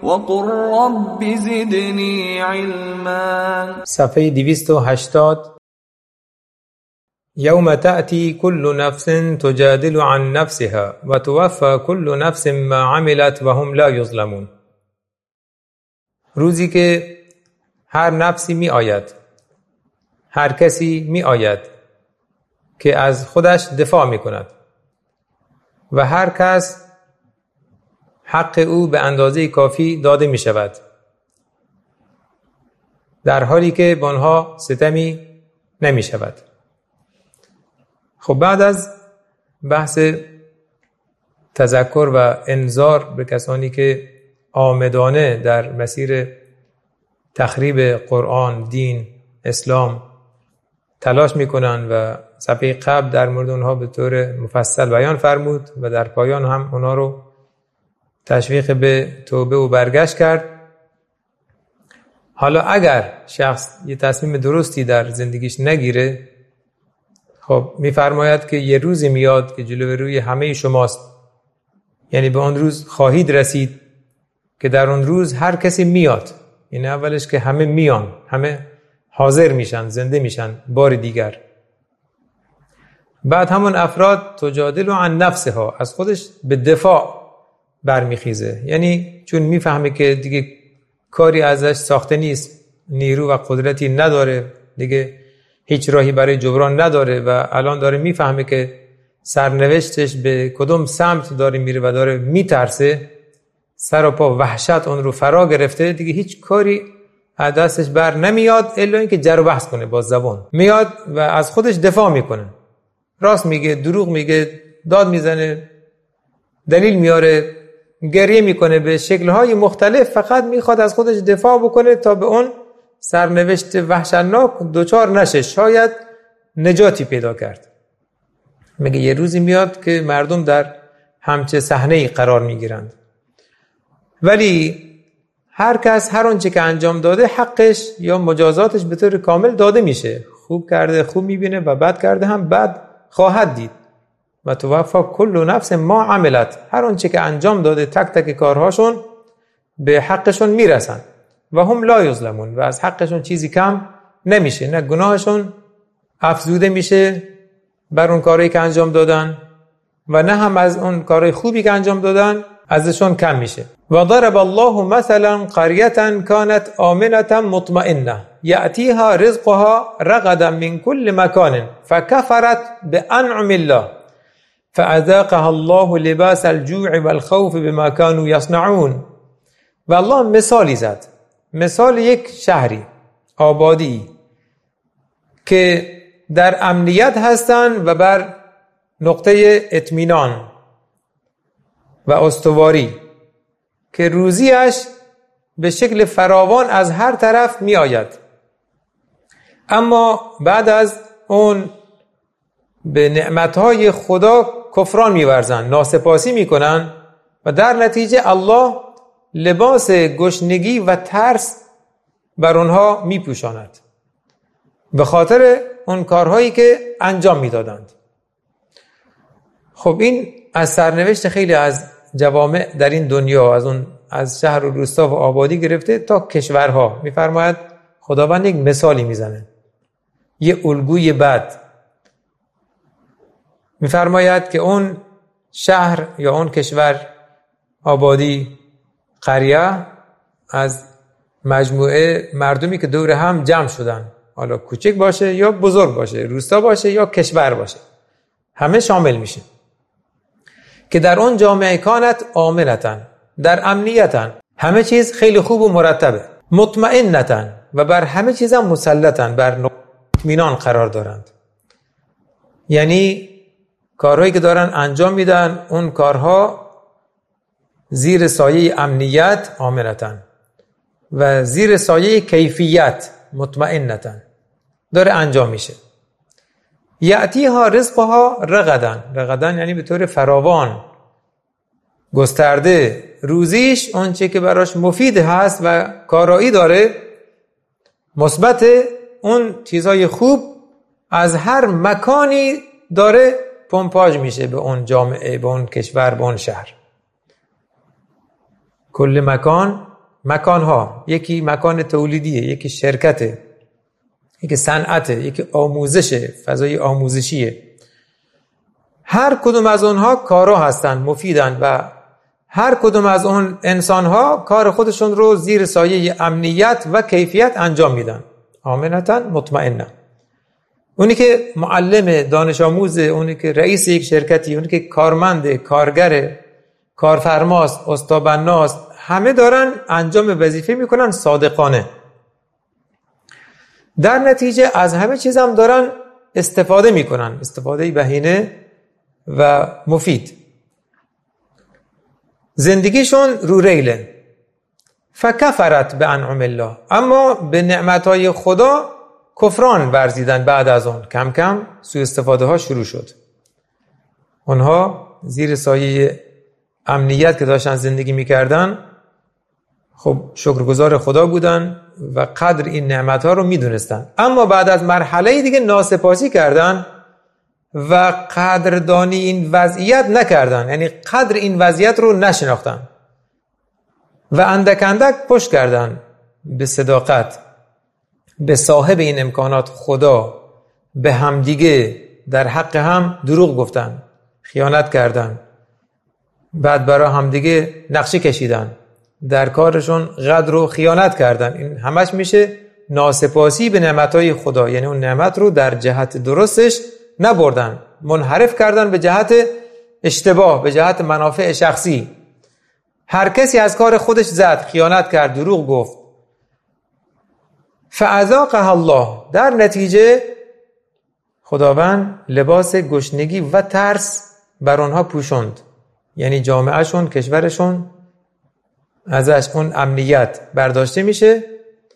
وقل رب زدني علما. صفحه 280. یوم تأتی کل نفس تجادل عن نفسها و توفی کل نفس ما عملت و هم لا یظلمون. روزی که هر نفسی می آید، هر کسی می آید که از خودش دفاع می کند و هر کس حق او به اندازه کافی داده می شود، در حالی که به آنها ستمی نمی شود. خب بعد از بحث تذکر و انذار به کسانی که عامدانه در مسیر تخریب قرآن، دین، اسلام تلاش میکنن و صفحه قبل در مورد اونها به طور مفصل بیان فرمود و در پایان هم اونها رو تشویق به توبه و برگشت کرد. حالا اگر شخص یه تصمیم درستی در زندگیش نگیره، خب میفرماید که یه روزی میاد که جلوی روی همه شماست، یعنی به اون روز خواهید رسید که در اون روز هر کسی میاد، یعنی اولش که همه میان، همه حاضر میشن، زنده میشن بار دیگر. بعد همون افراد تجادل عن نفسها، از خودش به دفاع برمیخیزه، یعنی چون میفهمه که دیگه کاری ازش ساخته نیست، نیرو و قدرتی نداره، دیگه هیچ راهی برای جبران نداره و الان داره میفهمه که سرنوشتش به کدوم سمت داره میره و داره میترسه، سر و پا وحشت اون رو فرا گرفته، دیگه هیچ کاری از دستش بر نمیاد الا اینکه جر و بحث کنه با زبان. میاد و از خودش دفاع میکنه، راست میگه، دروغ میگه، داد میزنه، دلیل میاره، گریه میکنه به شکل‌های مختلف، فقط میخواد از خودش دفاع بکنه تا به اون سرنوشت وحشتناک دوچار نشه، شاید نجاتی پیدا کرد. میگه یه روزی میاد که مردم در همچه صحنه‌ای قرار میگیرند، ولی هر کس هر آنچه که انجام داده حقش یا مجازاتش به طور کامل داده میشه. خوب کرده خوب میبینه و بد کرده هم بد خواهد دید. و توفی کل نفس ما عملت، هر آنچه که انجام داده تک تک کارهاشون به حقشون میرسن و هم لا یظلمون، و از حقشون چیزی کم نمیشه، نه گناهشون افزوده میشه بر اون کاری که انجام دادن و نه هم از اون کارهای خوبی که انجام دادن ازشون کم میشه. و ضرب الله مثلا قرية كانت آمنة مطمئنة يأتيها رزقها رغدا من كل مكان فكفرت بأنعم الله فأذاقها الله لباس الجوع والخوف بما كانوا يصنعون. و الله مثالی زد، مثال یک شهری، آبادی که در امنیت هستن و بر نقطه اطمینان و استواری، که روزیش به شکل فراوان از هر طرف می آید، اما بعد از اون به نعمتهای خدا کفران می ورزن، ناسپاسی می کنن و در نتیجه الله لباس گشنگی و ترس بر اونها می پوشاند به خاطر اون کارهایی که انجام می دادند. خب این از سرنوشت خیلی از جوامع در این دنیا، از شهر و روستا و آبادی گرفته تا کشورها، میفرماید خداوند یک مثالی میزنه، یه الگوی بد. میفرماید که اون شهر یا اون کشور، آبادی، قریه، از مجموعه مردمی که دور هم جمع شدن، حالا کوچک باشه یا بزرگ باشه، روستا باشه یا کشور باشه، همه شامل میشه، که در اون جامعه کانت آمنتن، در امنیتن، همه چیز خیلی خوب و مرتبه، مطمئنتن و بر همه چیز هم مسلطن، بر اطمینان قرار دارند. یعنی کارهایی که دارن انجام میدن، اون کارها زیر سایه امنیت آمنتن و زیر سایه کیفیت مطمئنتن داره انجام میشه. یأتیها رزقها رغدن یعنی به طور فراوان، گسترده، روزیش اونچه که براش مفید هست و کارایی داره، مثبت، اون چیزای خوب از هر مکانی داره پمپاژ میشه به اون جامعه، به اون کشور، به اون شهر. کل مکان مکانها، یکی مکان تولیدیه، یکی شرکته، یکی صنعته، یکی آموزشه، فضای آموزشیه. هر کدوم از اونها کارا هستن، مفیدن و هر کدوم از اون انسانها کار خودشون رو زیر سایه امنیت و کیفیت انجام میدن. آمنتاً مطمئنن. اونی که معلم، دانش آموز، اونی که رئیس یک شرکتی، اونی که کارمند، کارگر، کارفرماست، استادبناست، همه دارن انجام وظیفه میکنن صادقانه. در نتیجه از همه چیز هم دارن استفاده میکنن، استفاده بهینه و مفید. زندگیشون رو ریله. فکفرت به انعم الله، اما به نعمتهای خدا کفران ورزیدن. بعد از اون کم کم سوء استفاده ها شروع شد. اونها زیر سایه امنیت که داشتن زندگی میکردن، خب شکرگزار خدا بودن و قدر این نعمت ها رو میدونستن، اما بعد از مرحله دیگه ناسپاسی کردن و قدردانی این وضعیت نکردن، یعنی قدر این وضعیت رو نشناختن و اندک اندک پشت کردن به صداقت، به صاحب این امکانات خدا، به همدیگه در حق هم دروغ گفتن، خیانت کردن، بعد برای همدیگه نقشه کشیدن، در کارشون غدر و خیانت کردن. این همش میشه ناسپاسی به نعمتهای خدا، یعنی اون نعمت رو در جهت درستش نبردن، منحرف کردن به جهت اشتباه، به جهت منافع شخصی. هر کسی از کار خودش زد، خیانت کرد، دروغ گفت. فاذاقها الله، در نتیجه خداوند لباس گشنگی و ترس بر آنها پوشوند، یعنی جامعهشون، کشورشون ازش اون امنیت برداشته میشه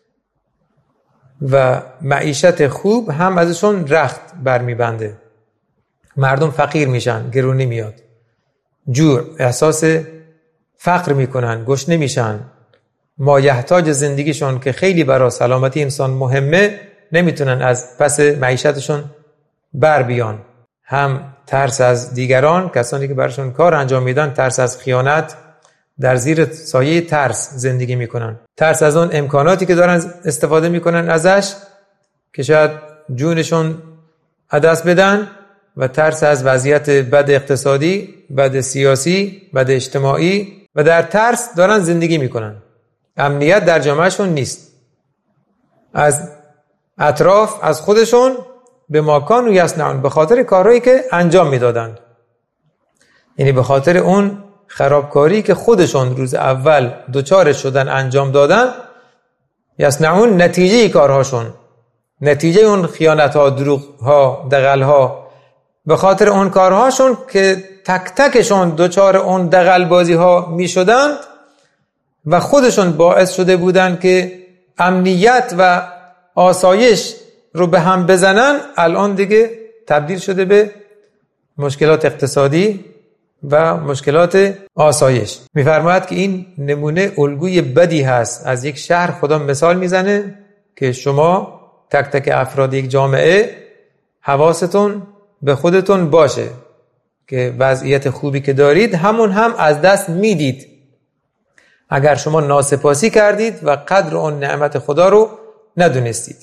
و معیشت خوب هم ازشون رخت برمیبنده. مردم فقیر میشن، گرونی میاد، جوع، احساس فقر میکنن، گشنه میشن، مایحتاج زندگیشون که خیلی برای سلامتی انسان مهمه نمیتونن از پس معیشتشون بر بیان. هم ترس از دیگران، کسانی که براشون کار انجام میدن، ترس از خیانت، در زیر سایه ترس زندگی میکنن. ترس از اون امکاناتی که دارن استفاده میکنن ازش که شاید جونشون دست بدن، و ترس از وضعیت بد اقتصادی، بد سیاسی، بد اجتماعی، و در ترس دارن زندگی میکنن. امنیت در جامعهشون نیست. از اطراف، از خودشون، به ماکان و یصنعون، به خاطر کارهایی که انجام میدادند، یعنی به خاطر اون خرابکاری که خودشون روز اول دوچار شدن انجام دادن، یصنعون نتیجه کارهاشون، نتیجه اون خیانت ها، دروغ ها، دغل ها، به خاطر اون کارهاشون که تک تکشون دوچار اون دغل بازی ها می شدند و خودشون باعث شده بودند که امنیت و آسایش رو به هم بزنن، الان دیگه تبدیل شده به مشکلات اقتصادی و مشکلات آسایش. می‌فرماید که این نمونه الگوی بدی هست از یک شهر. خدا مثال میزنه که شما تک تک افراد یک جامعه حواستون به خودتون باشه که وضعیت خوبی که دارید همون هم از دست میدید اگر شما ناسپاسی کردید و قدر اون نعمت خدا رو ندونستید.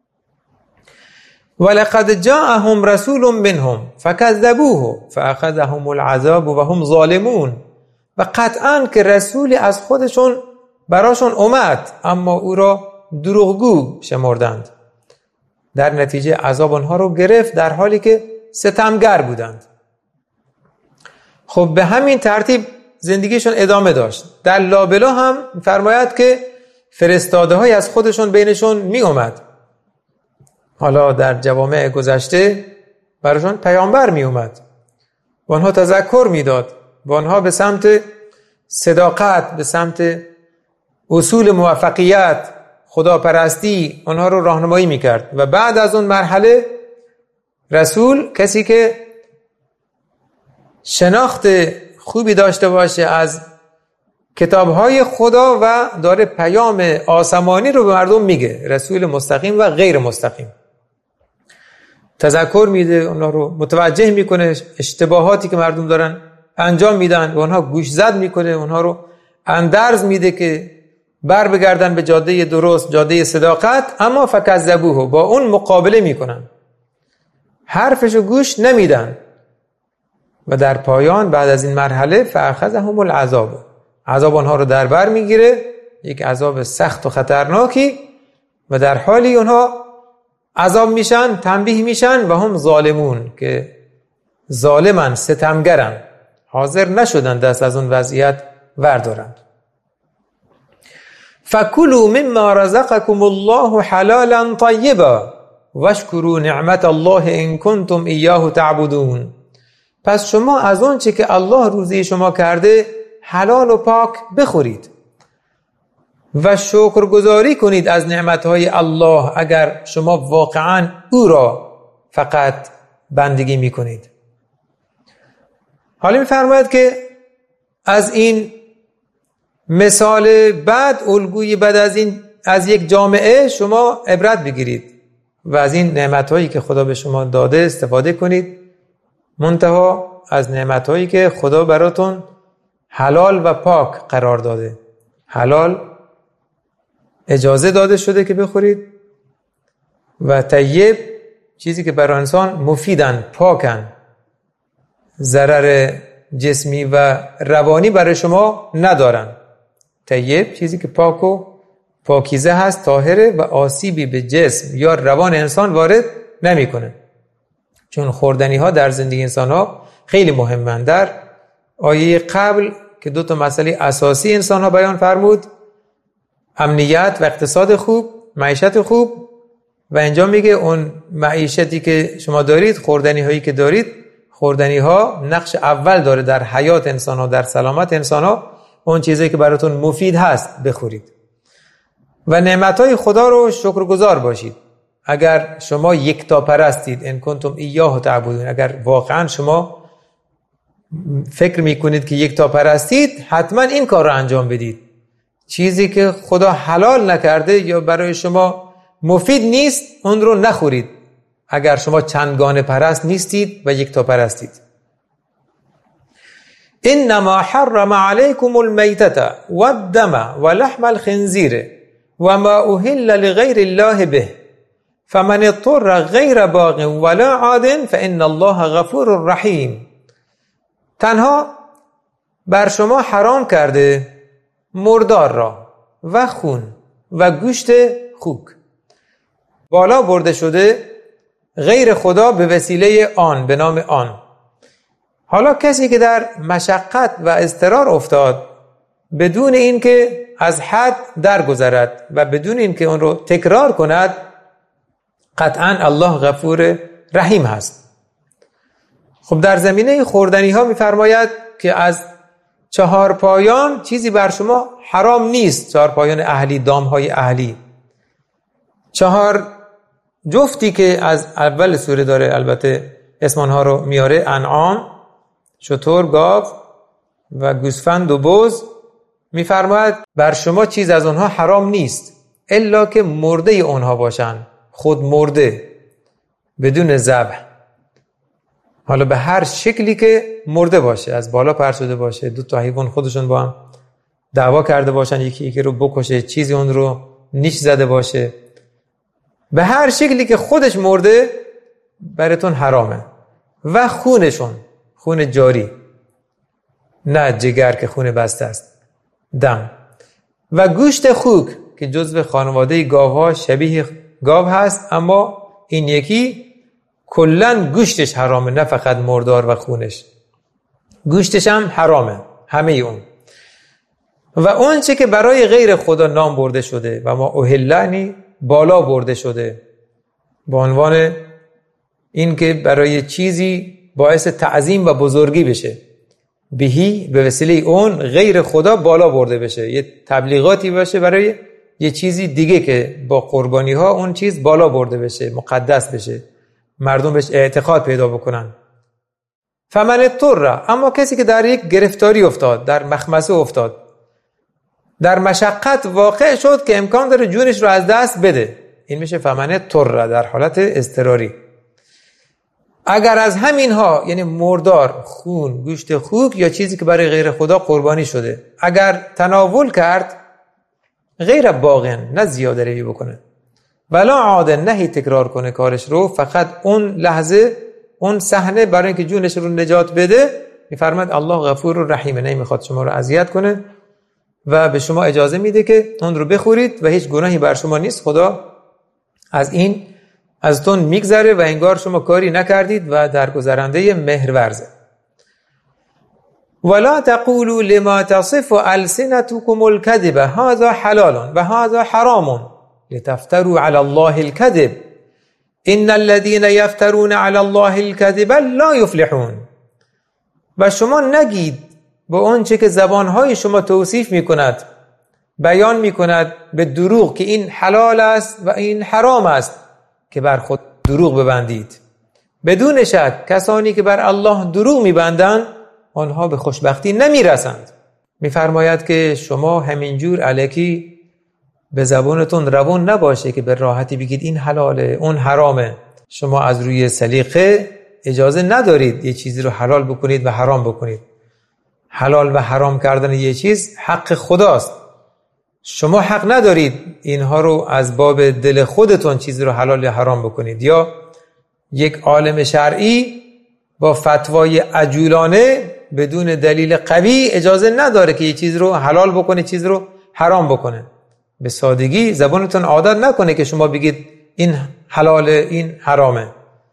ولقد جاءهم رسول منهم فكذبوه فاخذهم العذاب وهم ظالمون، و قطعاً که رسولی از خودشون براشون اومد اما او را دروغگو شمردند، در نتیجه عذاب آنها رو گرفت در حالی که ستمگر بودند. خب به همین ترتیب زندگیشون ادامه داشت. در لابلا هم فرماید که فرستاده های از خودشون بینشون می اومد. حالا در جوامع گذشته براشون پیامبر می اومد و آنها تذکر می داد و آنها به سمت صداقت، به سمت اصول موفقیت، خداپرستی آنها رو راهنمایی می کرد. و بعد از اون مرحله رسول کسی که شناخت خوبی داشته باشه از کتابهای خدا و داره پیام آسمانی رو به مردم میگه، رسول مستقیم و غیر مستقیم، تذکر میده، اونها رو متوجه میکنه اشتباهاتی که مردم دارن انجام میدن و اونها گوش زد میکنه، اونها رو اندرز میده که بر بگردن به جاده درست، جاده صداقت، اما فکذبوه، با اون مقابله میکنن، حرفشو گوش نمیدن و در پایان بعد از این مرحله فاخذهم العذاب، عذاب آنها رو در بر میگیره، یک عذاب سخت و خطرناکی، و در حالی اونها عذاب میشن، تنبیه میشن و هم ظالمون، که ظالمن، ستمگرن، حاضر نشدن دست از اون وضعیت وردارن. فکلوا مما رزقکم الله حلالا طیبا واشکروا نعمت الله ان کنتم ایاه تعبدون. پس شما از اون چه که الله روزی شما کرده حلال و پاک بخورید و شکرگزاری کنید از نعمتهای الله اگر شما واقعا او را فقط بندگی میکنید. حالا میفرماید که از این مثال بعد، الگوی بعد از یک جامعه شما عبرت بگیرید و از این نعمتهایی که خدا به شما داده استفاده کنید، منتها از نعمتهایی که خدا براتون حلال و پاک قرار داده. حلال اجازه داده شده که بخورید و طیب چیزی که برای انسان مفیدن، پاکن، ضرر جسمی و روانی برای شما ندارن. طیب چیزی که پاک و پاکیزه هست، طاهره و آسیبی به جسم یا روان انسان وارد نمیکنه. چون خوردنی ها در زندگی انسان ها خیلی مهمند. در آیه قبل که دو تا مسئله اساسی انسان ها بیان فرمود، امنیت و اقتصاد خوب، معیشت خوب، و اینجا میگه اون معیشتی که شما دارید، خوردنی هایی که دارید، خوردنی ها نقش اول داره در حیات انسان ها، در سلامت انسان ها. اون چیزی که براتون مفید هست بخورید و نعمتهای خدا رو شکرگزار باشید. اگر شما یکتا پرستید، ان کنتم ایاه تعبدون، اگر واقعا شما فکر میکنید که یکتا پرستید، حتما این کار رو انجام بدید. چیزی که خدا حلال نکرده یا برای شما مفید نیست، اون رو نخورید اگر شما چندگانه پرست نیستید و یکتا پرستید. انما حرم علیکم المیتة والدم ولحم الخنزیر وما اهل لغیر الله به فمن اضطر غیر باغ ولا عاد فان الله غفور رحیم. تنها بر شما حرام کرده مردار را و خون و گوشت خوک، بالا برده شده غیر خدا به وسیله آن، به نام آن. حالا کسی که در مشقت و اضطرار افتاد بدون اینکه از حد درگذرد و بدون اینکه اون رو تکرار کند، قطعا الله غفور رحیم هست. خب در زمینه خوردنی ها میفرماید که از 4 پایان چیزی بر شما حرام نیست. 4 پایان اهلی، دام های اهلی، 4 جفتی که از اول سوره داره البته اسمانها رو میاره: انعام، شتر، گاو و گوسفند و بز. میفرماید بر شما چیز از اونها حرام نیست الا که مرده اونها باشن، خود مرده، بدون ذبح. حالا به هر شکلی که مرده باشه، از بالا پر شده باشه، 2 تا حیوان خودشون با هم دعوا کرده باشن، یکی رو بکشه، چیزی اون رو نیش زده باشه، به هر شکلی که خودش مرده براتون حرامه. و خونشون، خون جاری، نه جگر که خون بسته است، دم. و گوشت خوک که جزو خانواده گاوها، شبیه گاو هست، اما این یکی کلن گوشتش حرامه، نه فقط مردار و خونش، گوشتش هم حرامه، همه اون. و اون چه که برای غیر خدا نام برده شده و ما اوهلنی بالا برده شده با عنوان این که برای چیزی باعث تعظیم و بزرگی بشه، بهی به وسیله اون غیر خدا بالا برده بشه، یه تبلیغاتی باشه برای یه چیزی دیگه که با قربانی ها اون چیز بالا برده بشه، مقدس بشه، مردم بهش اعتقاد پیدا بکنن. فمن اضطر، اما کسی که در یک گرفتاری افتاد، در مخمسه افتاد، در مشقت واقع شد که امکان داره جونش رو از دست بده، این میشه فمن اضطر، در حالت اضطراری. اگر از همین ها، یعنی مردار، خون، گوشت خوک یا چیزی که برای غیر خدا قربانی شده، اگر تناول کرد غیر باغن، نه زیاده روی بکنه، ولا عاد، نه هی تکرار کنه کارش رو، فقط اون لحظه اون صحنه برای اینکه جونش رو نجات بده. میفرماد الله غفور و رحیم، نمیخواد شما رو اذیت کنه و به شما اجازه میده که اون رو بخورید و هیچ گناهی بر شما نیست. خدا ازتون میگذره و انگار شما کاری نکردید و درگذرنده مهرورزه. ولا تقولوا لما تصف ألسنتكم الكذب هذا حلال و هذا حرام لتفتروا على الله الكذب ان الذين يفترون على الله الكذب لا يفلحون. و شما نگید با اون چه که زبانهای شما توصیف میکند، بیان میکند به دروغ که این حلال است و این حرام است، که بر خود دروغ ببندید. بدون شک کسانی که بر الله دروغ میبندند آنها به خوشبختی نمیرسند. میفرماید که شما همینجور الکی به زبانتون روان نباشه که به راحتی بگید این حلاله اون حرامه. شما از روی سلیقه اجازه ندارید یه چیزی رو حلال بکنید و حرام بکنید. حلال و حرام کردن یه چیز حق خداست. شما حق ندارید اینها رو از باب دل خودتون چیزی رو حلال یا حرام بکنید، یا یک عالم شرعی با فتوای عجولانه بدون دلیل قوی اجازه نداره که یه چیز رو حلال بکنه چیز رو حرام بکنه. به سادگی زبانتون عادت نکنه که شما بگید این حلاله این حرامه،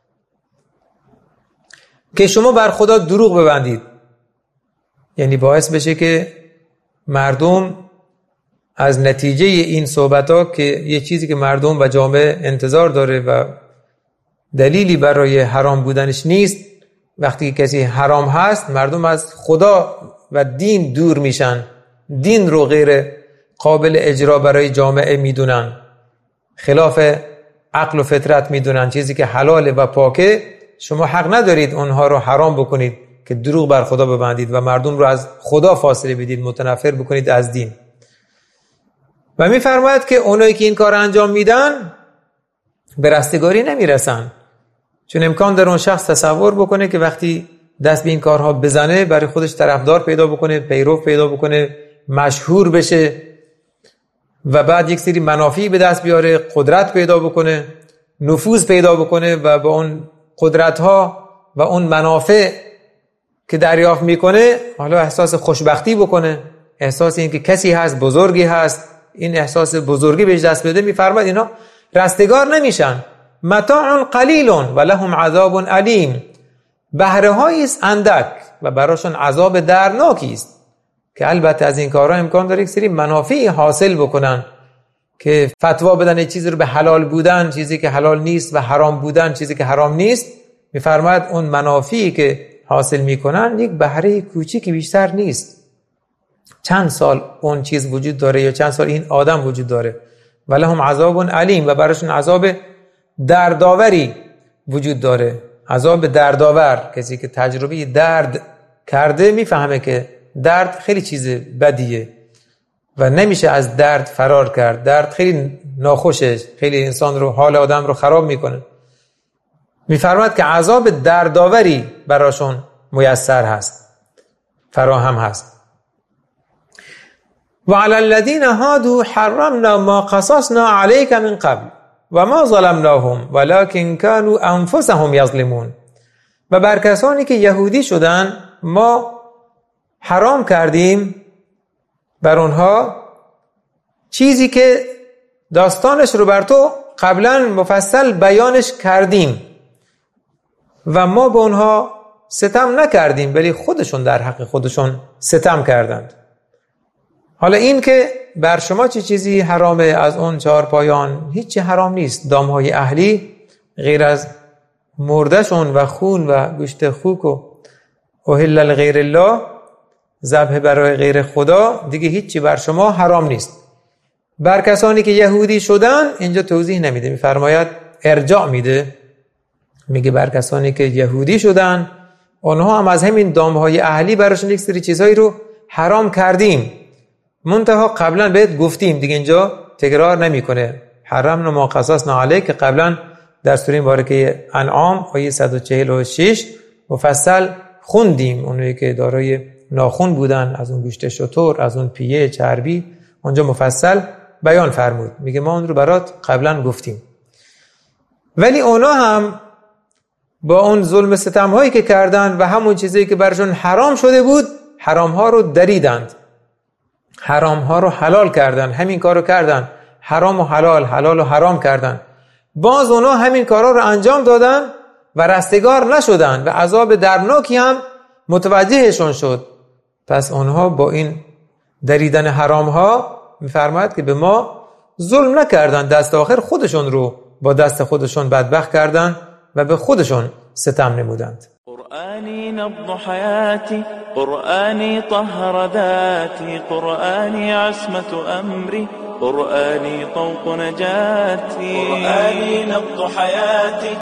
که شما بر خدا دروغ ببندید. یعنی باعث بشه که مردم از نتیجه این صحبت‌ها که یه چیزی که مردم و جامعه انتظار داره و دلیلی برای حرام بودنش نیست، وقتی کسی حرام هست مردم از خدا و دین دور میشن، دین رو غیر قابل اجرا برای جامعه میدونن، خلاف عقل و فطرت میدونن، چیزی که حلاله و پاکه شما حق ندارید اونها رو حرام بکنید که دروغ بر خدا ببندید و مردم رو از خدا فاصله بدید، متنفر بکنید از دین. و میفرماید که اونایی که این کار انجام میدن به رستگاری نمیرسن، چون امکان داره اون شخص تصور بکنه که وقتی دست به این کارها بزنه برای خودش طرفدار پیدا بکنه، پیرو پیدا بکنه، مشهور بشه و بعد یک سری منافعی به دست بیاره، قدرت پیدا بکنه، نفوذ پیدا بکنه و با اون قدرت‌ها و اون منافع که دریافت میکنه حالا احساس خوشبختی بکنه، احساس این که کسی هست، بزرگی هست، این احساس بزرگی بهش دست بده. میفرماید اینا رستگار نمیشن. متاع قلیل و لهم عذاب علیم، بهره هایی است اندک و براشون عذاب دردناکی است، که البته از این کارها امکان داره یک سری منافعی حاصل بکنن، که فتوا بدن چیزی رو به حلال بودن چیزی که حلال نیست و حرام بودن چیزی که حرام نیست. میفرماید اون منافعی که حاصل میکنن یک بهره کوچیکی بیشتر نیست. چند سال اون چیز وجود داره یا چند سال این آدم وجود داره. ولهم عذاب علیم، و براشون عذاب دردآوری وجود داره. عذاب دردآور، کسی که تجربه درد کرده میفهمه که درد خیلی چیز بدیه و نمیشه از درد فرار کرد. درد خیلی ناخوشه، خیلی انسان رو، حال آدم رو خراب میکنه. میفرماید که عذاب دردآوری براشون میسر هست، فراهم هست. و علی الذین هادوا حرمنا ما قصصنا علیک من قبل و ما ظلمناهم ولکن كانوا انفسهم یظلمون. و بر کسانی که یهودی شدن ما حرام کردیم بر اونها چیزی که داستانش رو بر تو قبلا مفصل بیانش کردیم و ما به اونها ستم نکردیم، ولی خودشون در حق خودشون ستم کردند. حالا این که بر شما چه چیزی حرامه از اون چهار پایان، هیچی حرام نیست. دامهای اهلی غیر از مردشون و خون و گوشت خوک و اهل لغیر الله، ذبح برای غیر خدا، دیگه هیچی بر شما حرام نیست. بر کسانی که یهودی شدن اینجا توضیح نمیده، میفرماید ارجاع میده، میگه بر کسانی که یهودی شدن اونها هم از همین دامهای اهلی براشون یک سری چیزهایی رو حرام کردیم، منتها قبلا بهت گفتیم، دیگه اینجا تکرار نمیکنه. حرمنا ما قصصنا علیک، که قبلا در سوره مبارکه انعام آیه 146 مفصل خوندیم. اونایی که دارای ناخن بودن، از اون گوشت شتر، از اون پیه چربی، اونجا مفصل بیان فرمود. میگه ما اون رو برات قبلا گفتیم. ولی اونا هم با اون ظلم ستم هایی که کردن و همون چیزی که برشون حرام شده بود، حرام ها رو دریدند، حرام ها رو حلال کردن. همین کارو کردن، حرام و حلال، حلال و حرام کردن. باز اونا همین کارا رو انجام دادن و رستگار نشدن و عذاب درناکی هم متوجهشون شد. پس اونها با این دریدن حرام ها میفرماید که به ما ظلم نکردن، دست آخر خودشون رو با دست خودشون بدبخت کردن و به خودشون ستم نمودند. قرآني نبض حياتي، قرآني طهر ذاتي، قرآني عصمة أمري، قرآني طوق نجاتي، قرآني نبض حياتي.